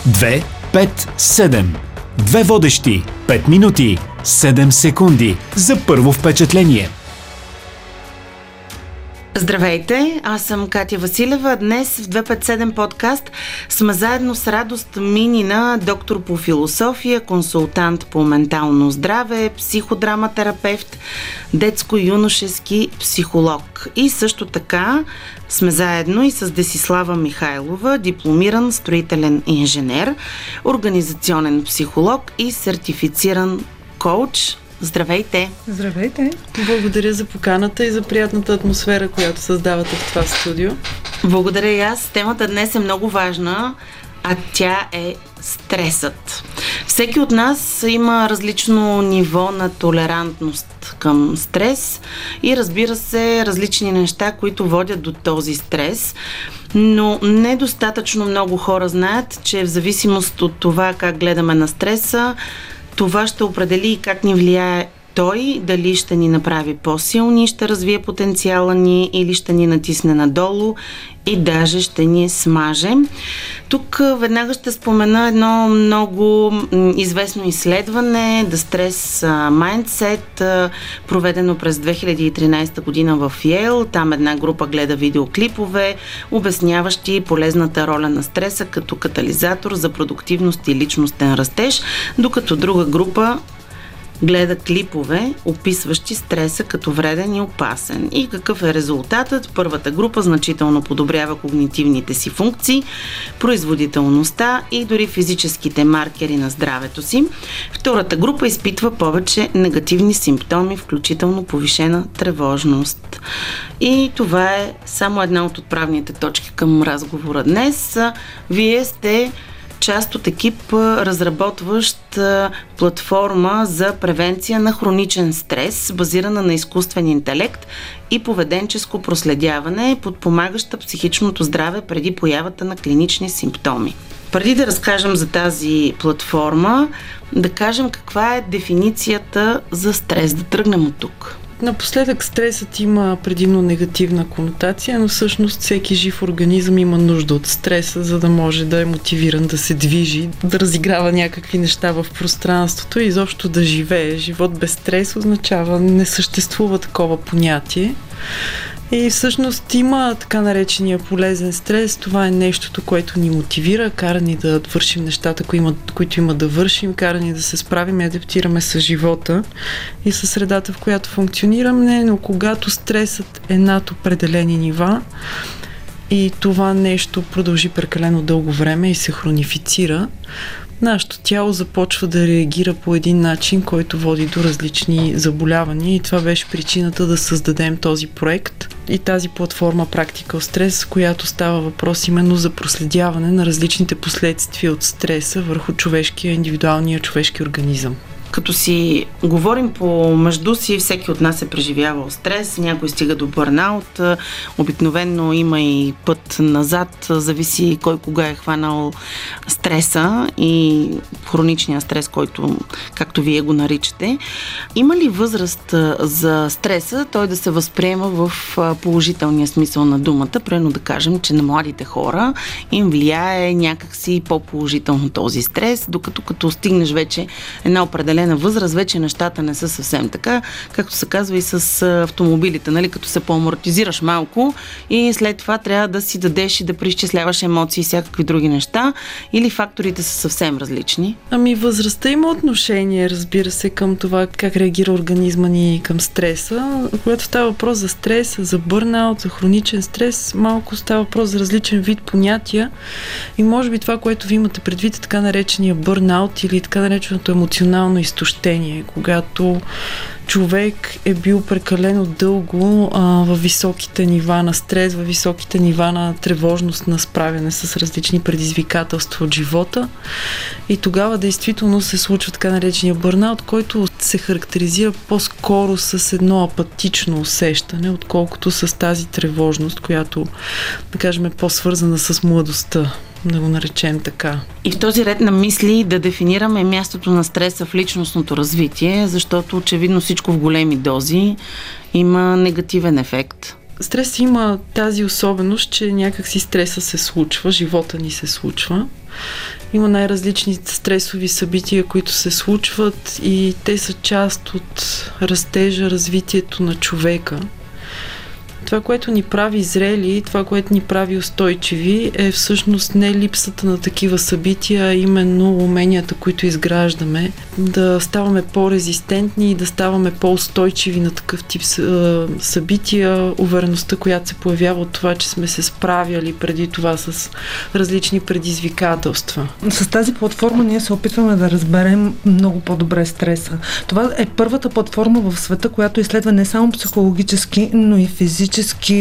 2, 5, 7. Две водещи. 5 минути. 7 секунди за първо впечатление. Здравейте, аз съм Катя Василева. Днес в 257 подкаст сме заедно с Радост Минина, доктор по философия, консултант по ментално здраве, психодраматерапевт, детско-юношески психолог. И също така сме заедно и с Десислава Михайлова, дипломиран строителен инженер, организационен психолог и сертифициран коуч. Здравейте! Здравейте! Благодаря за поканата и за приятната атмосфера, която създавате в това студио. Благодаря и аз. Темата днес е много важна, а тя е стресът. Всеки от нас има различно ниво на толерантност към стрес и, разбира се, различни неща, които водят до този стрес. Но недостатъчно много хора знаят, че в зависимост от това как гледаме на стреса, това ще определи и как ни влияе той, дали ще ни направи по-силни, ще развие потенциала ни или ще ни натисне надолу и даже ще ни смаже. Тук веднага ще спомена едно много известно изследване, The Stress Mindset, проведено през 2013 година в Йейл. Там една група гледа видеоклипове, обясняващи полезната роля на стреса като катализатор за продуктивност и личностен растеж, докато друга група гледа клипове, описващи стреса като вреден и опасен. И какъв е резултатът? Първата група значително подобрява когнитивните си функции, производителността и дори физическите маркери на здравето си. Втората група изпитва повече негативни симптоми, включително повишена тревожност. И това е само една от отправните точки към разговора днес. Вие сте част от екип, разработващ платформа за превенция на хроничен стрес, базирана на изкуствен интелект и поведенческо проследяване, подпомагаща психичното здраве преди появата на клинични симптоми. Преди да разкажем за тази платформа, да кажем каква е дефиницията за стрес. Да тръгнем от тук. Напоследък стресът има предимно негативна конотация, но всъщност всеки жив организъм има нужда от стреса, за да може да е мотивиран да се движи, да разиграва някакви неща в пространството и изобщо да живее. Живот без стрес означава не съществува такова понятие. И всъщност има така наречения полезен стрес. Това е нещото, което ни мотивира, кара ни да вършим нещата, които има да вършим, кара ни да се справим и адаптираме с живота и с средата, в която функционираме, но когато стресът е над определени нива и това нещо продължи прекалено дълго време и се хронифицира, нашето тяло започва да реагира по един начин, който води до различни заболявания и това беше причината да създадем този проект и тази платформа Practical Stress, която става въпрос именно за проследяване на различните последствия от стреса върху индивидуалния човешки организъм. Като си говорим помежду си, всеки от нас е преживявал стрес, някой стига до бърнаут, обикновено има и път назад, зависи кой кога е хванал стреса и хроничния стрес, който, както вие го наричате. Има ли възраст за стреса той да се възприема в положителния смисъл на думата? Примерно да кажем, че на младите хора им влияе някакси по-положително този стрес, докато като стигнеш вече една определена възраст, вече нещата не са съвсем така, както се казва и с автомобилите, нали? Като се поамортизираш малко и след това трябва да си дадеш и да преизчисляваш емоции и всякакви други неща, или факторите са съвсем различни? Възрастта има отношение, разбира се, към това как реагира организма ни към стреса. Когато става въпрос за стрес, за бърнаут, за хроничен стрес, малко става въпрос за различен вид понятия и може би това, което ви имате предвид, е така наречения бърнаут или така нареченото емоционално изтощение, когато човек е бил прекалено дълго във високите нива на стрес, във високите нива на тревожност, на справяне с различни предизвикателства от живота. И тогава действително се случва така наречения бърнаут, който се характеризира по-скоро с едно апатично усещане, отколкото с тази тревожност, която, да кажем, е по-свързана с младостта. Да го наречем така. И в този ред на мисли да дефинираме мястото на стреса в личностното развитие, защото очевидно всичко в големи дози има негативен ефект. Стрес има тази особеност, че някакси стреса се случва, живота ни се случва. Има най-различни стресови събития, които се случват и те са част от растежа, развитието на човека. Това, което ни прави зрели, това, което ни прави устойчиви, е всъщност не липсата на такива събития, а именно уменията, които изграждаме, да ставаме по-резистентни и да ставаме по-устойчиви на такъв тип събития, увереността, която се появява от това, че сме се справяли преди това с различни предизвикателства. С тази платформа ние се опитваме да разберем много по-добре стреса. Това е първата платформа в света, която изследва не само психологически, но и физически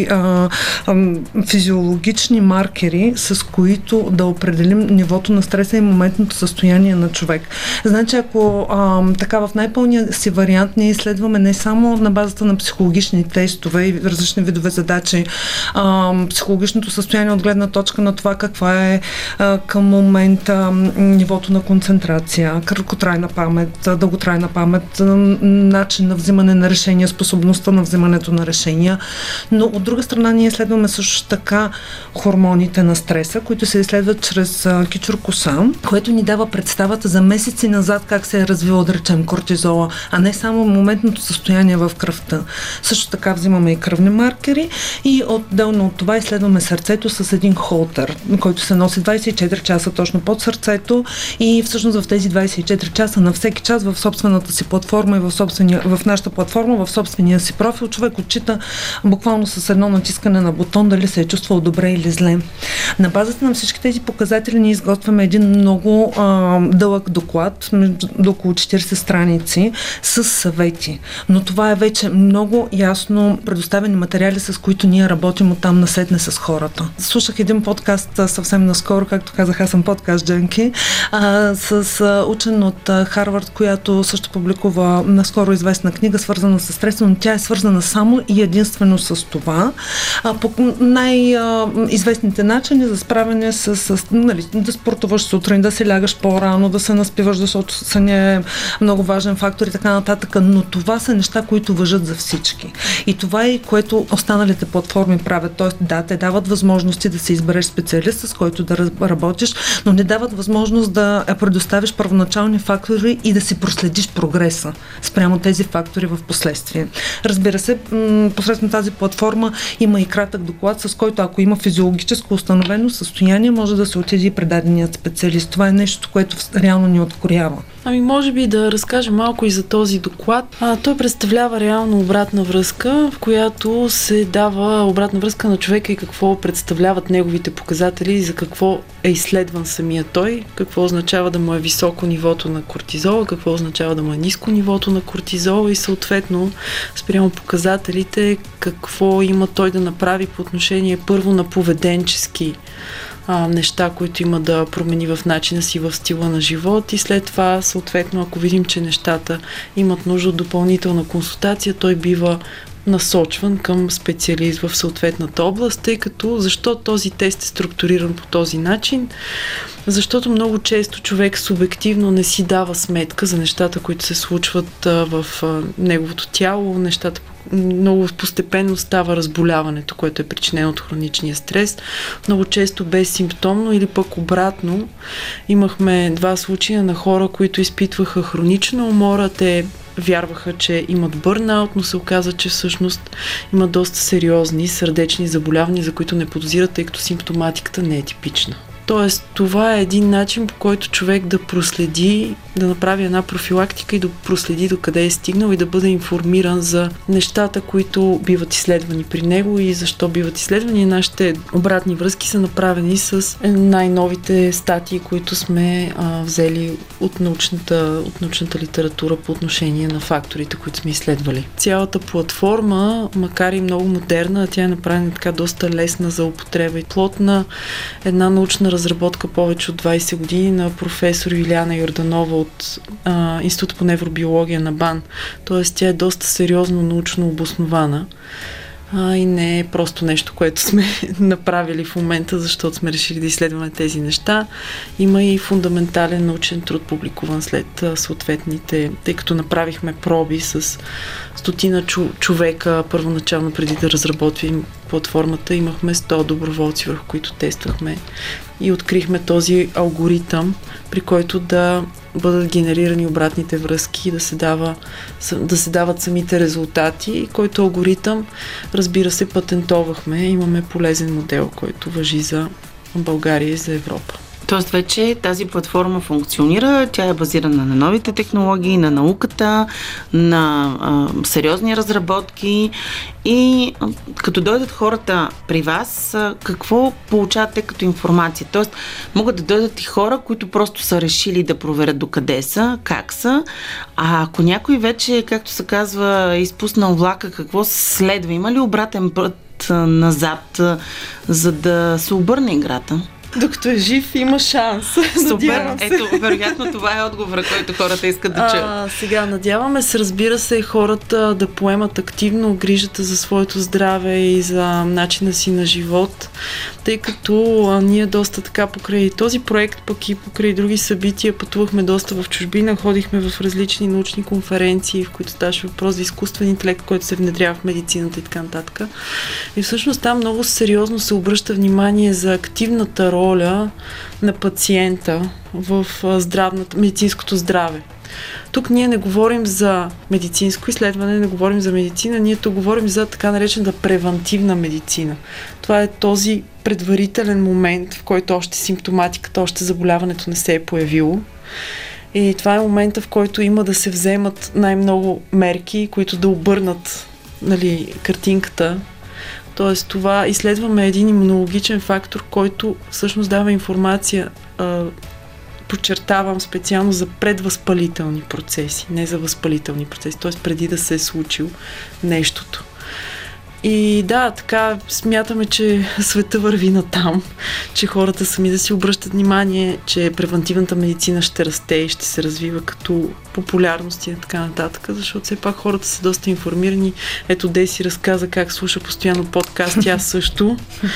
физиологични маркери, с които да определим нивото на стреса и моментното състояние на човек. Значи, ако така в най-пълния си вариант ние изследваме не само на базата на психологични тестове и различни видове задачи, психологичното състояние от гледна точка на това каква е към момента нивото на концентрация, краткотрайна памет, дълготрайна памет, начин на взимане на решения, способността на взимането на решения. Но от друга страна ние изследваме също така хормоните на стреса, които се изследват чрез кичур коса, което ни дава представата за месеци назад как се е развило, да речем, кортизола, а не само моментното състояние в кръвта. Също така взимаме и кръвни маркери и отделно от това изследваме сърцето с един холтер, който се носи 24 часа точно под сърцето и всъщност в тези 24 часа на всеки час в собствената си платформа и в нашата платформа, в собствения си профил, човек отчита буквално с едно натискане на бутон дали се е чувствал добре или зле. На базата на всички тези показатели ние изготвяме един много дълъг доклад, до около 40 страници, с съвети. Но това е вече много ясно предоставени материали, с които ние работим оттам насетне с хората. Слушах един подкаст съвсем наскоро, както казах, аз съм подкаст джанки, с учен от Харвард, която също публикува наскоро известна книга, свързана с стреса, но тя е свързана само и единствено с това. По най-известните начини за справяне с нали, да спортуваш сутрин, да се лягаш по-рано, да се наспиваш, защото съня е много важен фактор и така нататък, но това са неща, които важат за всички. И това е, което останалите платформи правят. Тоест, да, те дават възможности да се избереш специалист, с който да работиш, но не дават възможност да предоставиш първоначални фактори и да си проследиш прогреса спрямо тези фактори в последствие. Разбира се, посредством тази платформа има и кратък доклад, с който ако има физиологическо установено състояние, може да се отиде и при даденият специалист. Това е нещо, което реално ни откорява. Ами може би да разкажа малко и за този доклад. Той представлява реално обратна връзка, в която се дава обратна връзка на човека и какво представляват неговите показатели и за какво е изследван самия той, какво означава да му е високо нивото на кортизола, какво означава да му е ниско нивото на кортизола и съответно спрямо показателите какво има той да направи по отношение първо на поведенчески неща, които има да промени в начина си, в стила на живот и след това, съответно, ако видим, че нещата имат нужда от допълнителна консултация, той бива насочван към специалист в съответната област, тъй като защо този тест е структуриран по този начин? Защото много често човек субективно не си дава сметка за нещата, които се случват в неговото тяло, нещата много постепенно става разболяването, което е причинено от хроничния стрес. Много често безсимптомно или пък обратно. Имахме 2 случая на хора, които изпитваха хронична умора. Те вярваха, че имат бърнаут, но се оказа, че всъщност има доста сериозни сърдечни заболявания, за които не подозират, тъй като симптоматиката не е типична. Тоест, това е един начин, по който човек да проследи, да направи една профилактика и да проследи до къде е стигнал и да бъде информиран за нещата, които биват изследвани при него и защо биват изследвани. Нашите обратни връзки са направени с най-новите статии, които сме взели от научната литература по отношение на факторите, които сме изследвали. Цялата платформа, макар и много модерна, тя е направена така доста лесна за употреба и плод на една научна разработка повече от 20 години на професор Юлиана Йорданова от Института по невробиология на БАН. Тоест тя е доста сериозно научно обоснована и не е просто нещо, което сме направили в момента, защото сме решили да изследваме тези неща. Има и фундаментален научен труд, публикуван след съответните, тъй като направихме проби с стотина човека първоначално преди да разработим платформата имахме 100 доброволци, върху които тествахме и открихме този алгоритъм, при който да бъдат генерирани обратните връзки и да се дават самите резултати, който алгоритъм, разбира се, патентовахме. Имаме полезен модел, който важи за България и за Европа. Тоест вече тази платформа функционира, тя е базирана на новите технологии, на науката, на сериозни разработки и като дойдат хората при вас, какво получавате като информация? Тоест могат да дойдат и хора, които просто са решили да проверят докъде са, как са, а ако някой вече, както се казва, изпуснал влака, какво следва? Има ли обратен път назад, за да се обърне играта? Докато е жив, има шанс. Супер! Ето, вероятно това е отговора, който хората искат да чуят. Сега, надяваме се, разбира се, хората да поемат активно грижата за своето здраве и за начина си на живот, тъй като ние доста така покрай този проект, пък и покрай други събития, пътувахме доста в чужбина, ходихме в различни научни конференции, в които ставаше въпрос за изкуствен интелект, който се внедрява в медицината и така нататък. И всъщност там много сериозно се обръща внимание за активната роля на пациента в медицинското здраве. Тук ние не говорим за медицинско изследване, не говорим за медицина, ние тук говорим за така наречената превантивна медицина. Това е този предварителен момент, в който още симптоматиката, още заболяването не се е появило. И това е момента, в който има да се вземат най-много мерки, които да обърнат, картинката. Тоест това изследваме един имунологичен фактор, който всъщност дава информация, подчертавам специално за предвъзпалителни процеси, не за възпалителни процеси, т.е. преди да се е случил нещото. И да, така смятаме, че света върви натам, че хората сами да си обръщат внимание, че превантивната медицина ще расте и ще се развива като популярност и така нататък, защото все пак хората са доста информирани. Ето Деси разказа как слуша постоянно подкасти, аз също.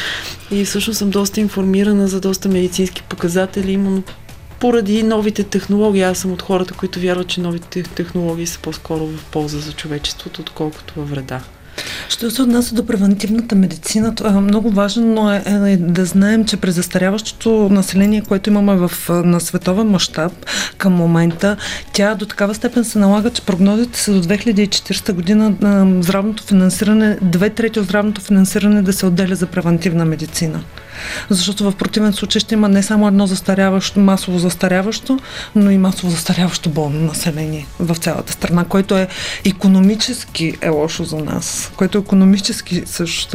И всъщност съм доста информирана за доста медицински показатели, именно поради новите технологии. Аз съм от хората, които вярват, че новите технологии са по-скоро в полза за човечеството, отколкото във вреда. Що се отнася до превентивната медицина, много важно е да знаем, че през застаряващото население, което имаме на световен мащаб към момента, тя до такава степен се налага, че прогнозите са до 2040 година здравното финансиране, 2/3 от здравното финансиране да се отделя за превентивна медицина. Защото в противен случай ще има не само едно масово застаряващо, но и масово застаряващо болно население в цялата страна, което е икономически лошо за нас, което икономически също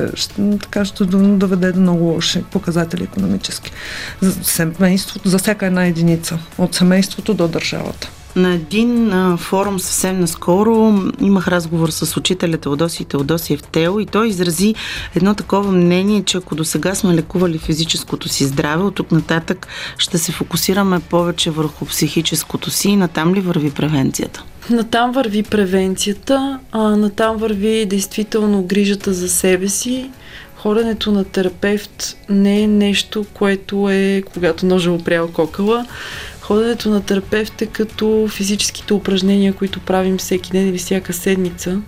така ще доведе до много лоши показатели икономически. За семейството, за всяка една единица, от семейството до държавата. На един форум съвсем наскоро имах разговор с учителя Теодосиев Тео и той изрази едно такова мнение, че ако досега сме лекували физическото си здраве, от тук нататък ще се фокусираме повече върху психическото си и натам ли върви превенцията? Натам върви превенцията, натам върви действително грижата за себе си. Ходенето на терапевт не е нещо, което е когато ножа опрял кокала. Ходенето на терапевт е като физическите упражнения, които правим всеки ден или всяка седмица.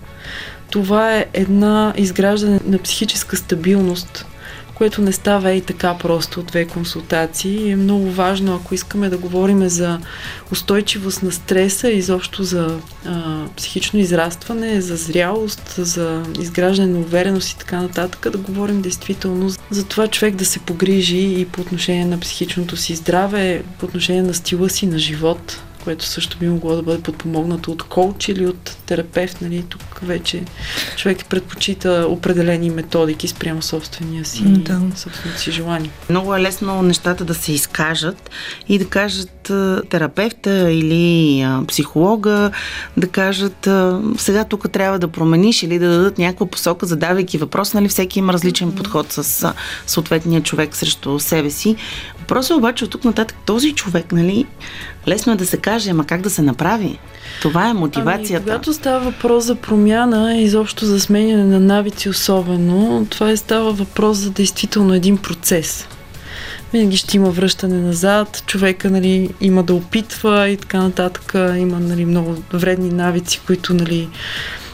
Това е една изграждане на психическа стабилност, което не става и така просто от 2 консултации. Е много важно, ако искаме да говорим за устойчивост на стреса, изобщо за психично израстване, за зрялост, за изграждане на увереност и така нататък, да говорим действително за това човек да се погрижи и по отношение на психичното си здраве, по отношение на стила си на живот, което също би могло да бъде подпомогнато от коуч или от терапевт. Тук вече човек предпочита определени методики спрямо собствения си, собственото си желание. Много е лесно нещата да се изкажат и да кажат терапевта или психолога, да кажат сега тук трябва да промениш или да дадат някаква посока, задавайки въпрос. Всеки има различен подход с съответния човек срещу себе си. Въпросът е обаче от тук нататък този човек, лесно е да се каже, ама как да се направи? Това е мотивацията. Когато става въпрос за промяна, изобщо за сменяне на навици особено, това става въпрос за действително един процес. Винаги ще има връщане назад, човека има да опитва и така нататък, има много вредни навици, които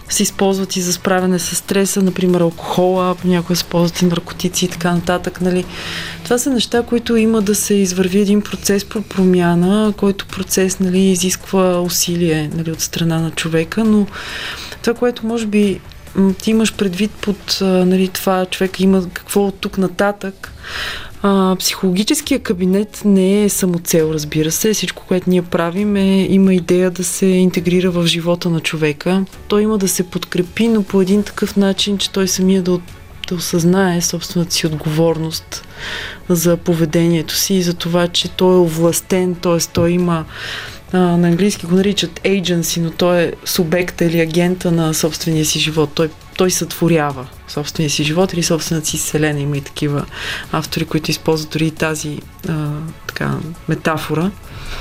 се използват и за справяне с стреса, например алкохола, понякога се използват и наркотици и така нататък. Нали. Това са неща, които има да се извърви един процес по промяна, който процес, нали, изисква усилие, нали, от страна на човека, но това, което може би ти имаш предвид под, нали, това човека има какво от тук нататък. Психологическия кабинет не е самоцел, разбира се. Всичко, което ние правим има идея да се интегрира в живота на човека. Той има да се подкрепи, но по един такъв начин, че той самия да осъзнае собствената си отговорност за поведението си и за това, че той е овластен, т.е. той има на английски го наричат agency, но той е субекта или агента на собствения си живот. Той сътворява собствения си живот или собствената си вселена. Има и такива автори, които използват дори тази така, метафора.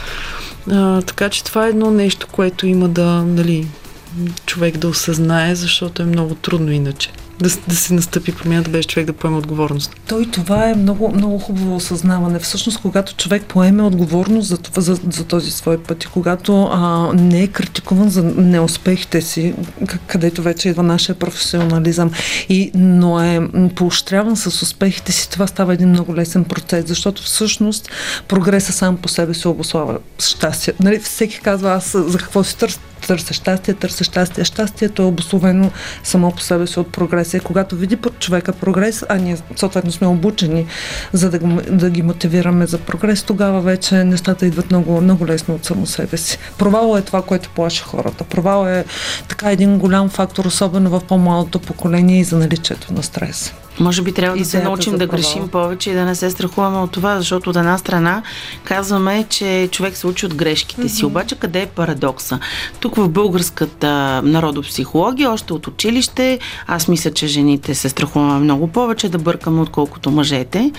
Така че това е едно нещо, което има да, нали, човек да осъзнае, защото е много трудно иначе. Да се настъпи промяната, без човек да поеме отговорност. Това е много, много хубаво осъзнаване. Всъщност, когато човек поеме отговорност за този свой път и когато не е критикуван за неуспехите си, където вече идва нашия професионализъм, но е поощряван с успехите си, това става един много лесен процес, защото всъщност прогресът сам по себе се обуславя щастие. Нали, всеки казва, аз за какво си търся щастие. Щастието е обусловено само по себе си от прогреса. Когато види под човека прогрес, а ние съответно сме обучени за да ги мотивираме за прогрес, тогава вече нещата идват много, много лесно от само себе си. Провалът е това, което плаши хората. Провалът е така един голям фактор, особено в по-малото поколение и за наличието на стрес. Може би трябва да се научим да грешим повече и да не се страхуваме от това, защото от една страна казваме, че човек се учи от грешките си. Обаче къде е парадокса? Тук в българската народопсихология, още от училище, аз мисля, че жените се страхуваме много повече да бъркаме, отколкото мъжете.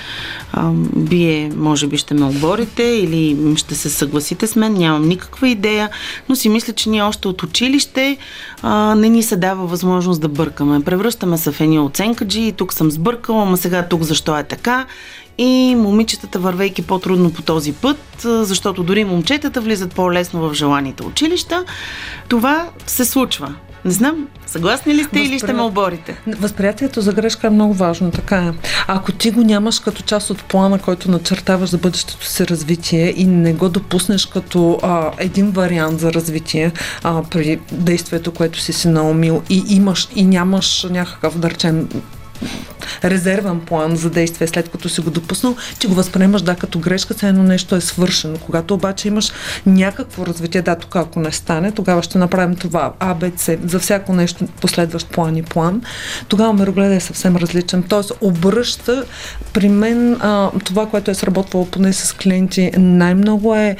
Вие, може би, ще ме оборите или ще се съгласите с мен, нямам никаква идея, но си мисля, че ние още от училище не ни се дава възможност да бъркаме. Превръщаме се в едни оценкаджи и тук съм сбъркала, ама сега тук защо е така? И момичетата, вървейки по-трудно по този път, защото дори момчетата влизат по-лесно в желаните училища, това се случва. Не знам, съгласни ли сте или ще ме оборите? Възприятието за грешка е много важно, така е. Ако ти го нямаш като част от плана, който начертаваш за бъдещето си развитие и не го допуснеш като един вариант за развитие при действието, което си наумил и нямаш някакъв, да речем, резервен план за действие, след като си го допуснал, че го възприемаш като грешка, все едно нещо е свършено. Когато обаче имаш някакво развитие, тук ако не стане, тогава ще направим това А, Б, С, за всяко нещо последващ план, тогава мирогледът е съвсем различен. Тоест обръща при мен това, което е сработвало поне с клиенти, най-много е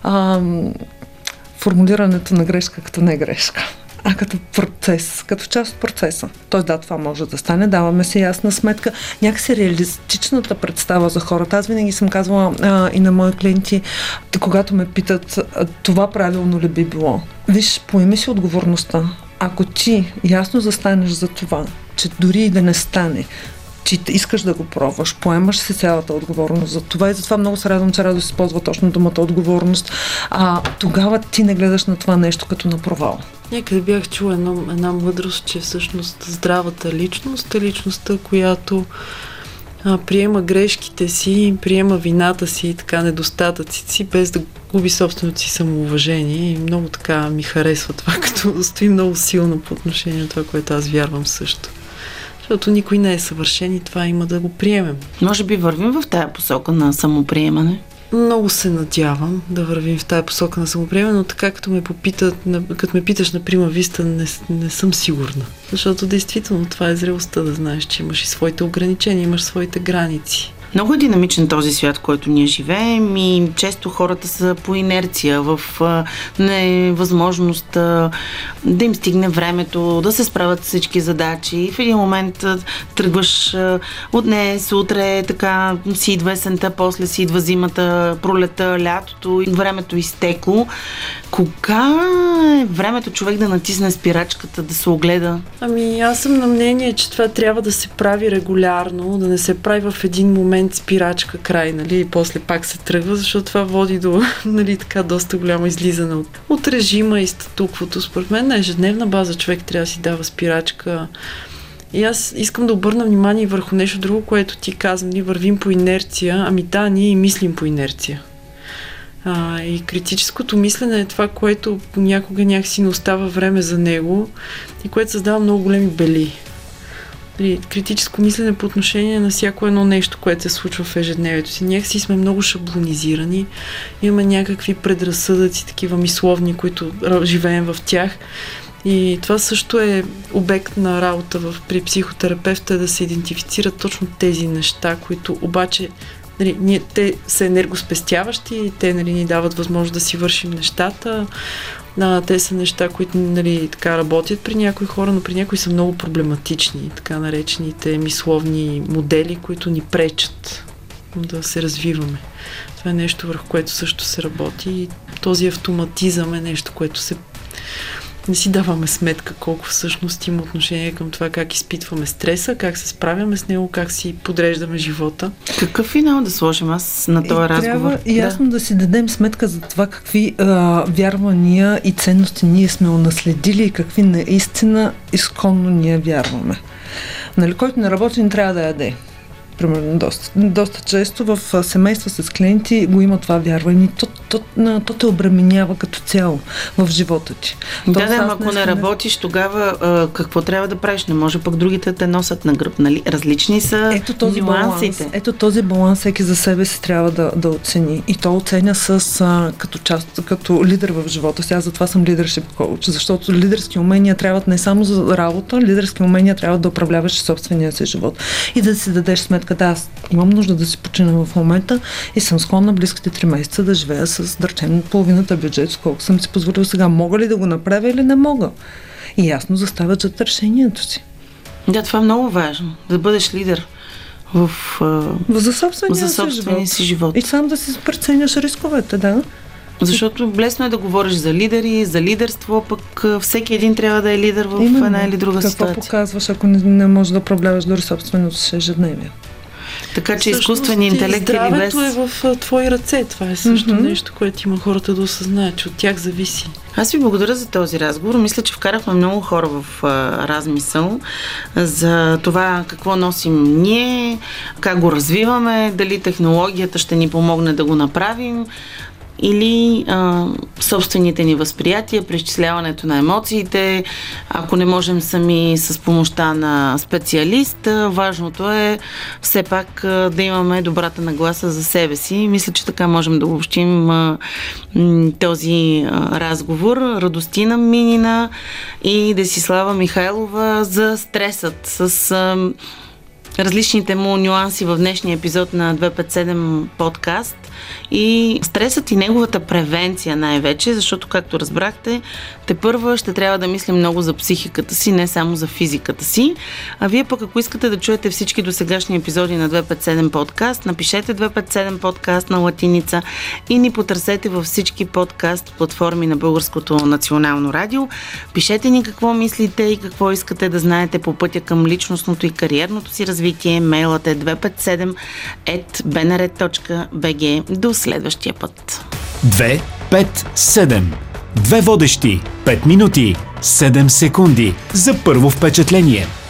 формулирането на грешка като не грешка, а като процес, като част от процеса. Тоест, това може да стане, даваме си ясна сметка. Някакси реалистичната представа за хората. Аз винаги съм казвала и на мои клиенти, когато ме питат, това правилно ли би било? Виж, поеми си отговорността. Ако ти ясно застанеш за това, че дори и да не стане, че искаш да го пробваш, поемаш си цялата отговорност за това и затова много се радвам, че Радо се използва точно думата отговорност. Тогава ти не гледаш на това нещо като на провал. Някъде бях чула една мъдрост, че всъщност здравата личност е личността, която приема грешките си, приема вината си и така недостатъците си, без да губи собственото си самоуважение. И много така ми харесва това, като стои много силно по отношение на това, което аз вярвам също. Защото никой не е съвършен и това има да го приемем. Може би вървим в тая посока на самоприемане? Много се надявам да вървим в тая посока на самоприемане, но така като ме питаш на прима виста, не съм сигурна. Защото действително това е зрелостта, да знаеш, че имаш и своите ограничения, имаш своите граници. Много е динамичен този свят, в който ние живеем и често хората са по инерция, в невъзможност да им стигне времето, да се справят с всички задачи. В един момент тръгваш от днес, утре, така си идва есента, после си идва зимата, пролета, лятото и времето изтекло. Кога е времето човек да натисне спирачката, да се огледа? Аз съм на мнение, че това трябва да се прави регулярно, да не се прави в един момент момент спирачка, край, нали, и после пак се тръгва, защото това води до, нали, така доста голямо излизане от режима и статуквото. Според мен на ежедневна база човек трябва да си дава спирачка. И аз искам да обърна внимание върху нещо друго, което ти казвам. Ние вървим по инерция, ние и мислим по инерция. И критическото мислене е това, което понякога някакси не остава време за него и което създава много големи бели. Критическо мислене по отношение на всяко едно нещо, което се случва в ежедневието си. Някакси сме много шаблонизирани, имаме някакви предразсъдъци, такива мисловни, които живеем в тях. И това също е обект на работа при психотерапевта, да се идентифицират точно тези неща, които обаче те са енергоспестяващи, те ни дават възможност да си вършим нещата. Те са неща, които така работят при някои хора, но при някои са много проблематични, така наречените мисловни модели, които ни пречат да се развиваме. Това е нещо, върху което също се работи и този автоматизъм е нещо, което не си даваме сметка колко всъщност има отношение към това как изпитваме стреса, как се справяме с него, как си подреждаме живота. Какъв финал да сложим аз на този разговор? Трябва ясно да си дадем сметка за това какви вярвания и ценности ние сме унаследили и какви наистина изконно ние вярваме. Нали, който не работи, не трябва да яде. Примерно, доста често в семейства с клиенти го има това вярване. То те обременява като цяло в живота ти. Ако не работиш, тогава какво трябва да правиш? Не може пък другите те носят на гръб. Нали? Различни са нюансите. Ето този баланс всеки за себе си трябва да оцени. И то оценя като лидер в живота си. Аз затова съм лидершип коуч, защото лидерски умения трябват не само за работа, лидерски умения трябва да управляваш собствения си живот и да си дадеш сметка. Да, аз имам нужда да си почина в момента и съм склонна близките 3 месеца да живея с, да речем, половината бюджет, сколко съм си позволила сега. Мога ли да го направя или не мога? И ясно заставят зад решението си. Да, това е много важно. Да бъдеш лидер за собствения си живот. И сам да си преценяш рисковете, да. Защото лесно е да говориш за лидери, за лидерство, пък всеки един трябва да е лидер в една или друга ситуация. Какво показваш, ако не можеш да управляваш дори собственото си ежедневие? Така че изкуственият интелект или без... Здравето е в твои ръце. Това е също нещо, което има хората да осъзнаят, че от тях зависи. Аз ви благодаря за този разговор. Мисля, че вкарахме много хора в размисъл за това какво носим ние, как го развиваме, дали технологията ще ни помогне да го направим, или собствените ни възприятия, преизчисляването на емоциите. Ако не можем сами с помощта на специалист, важното е все пак да имаме добрата нагласа за себе си. Мисля, че така можем да обобщим този разговор. Радостина Минина и Десислава Михайлова за стресът с различните му нюанси в днешния епизод на 257 подкаст и стресът и неговата превенция най-вече, защото, както разбрахте, тепърва ще трябва да мислим много за психиката си, не само за физиката си. А вие пък, ако искате да чуете всички досегашни епизоди на 257 подкаст, напишете 257 подкаст на латиница и ни потърсете във всички подкаст платформи на Българското национално радио. Пишете ни какво мислите и какво искате да знаете по пътя към личностното и кариерното си развитие. Мейлът е 257@bnr.bg. До следващия път. 257. Две водещи. 5 минути. 7 секунди за първо впечатление.